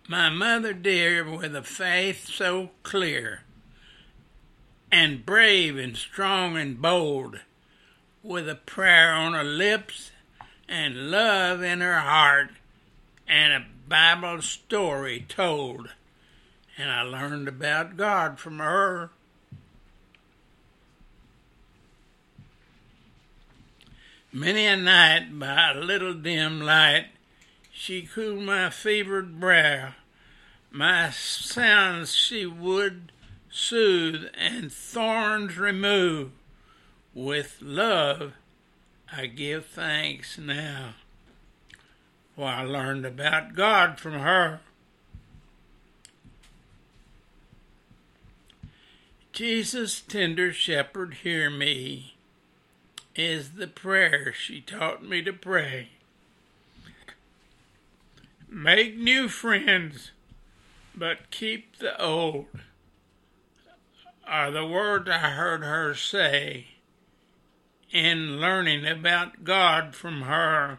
My mother dear, with a faith so clear, and brave and strong and bold, with a prayer on her lips and love in her heart, and a Bible story told. And I learned about God from her. Many a night by a little dim light, she cooled my fevered brow. My sounds she would soothe and thorns remove. With love I give thanks now, for I learned about God from her. Jesus, tender shepherd, hear me, is the prayer she taught me to pray. Make new friends, but keep the old, are the words I heard her say in learning about God from her.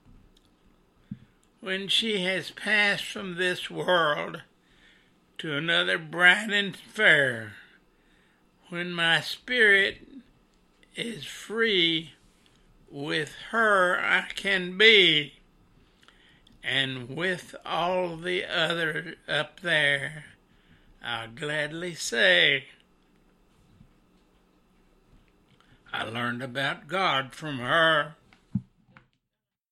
When she has passed from this world to another bright and fair, when my spirit is free, with her I can be, and with all the others up there, I'll gladly say, I learned about God from her.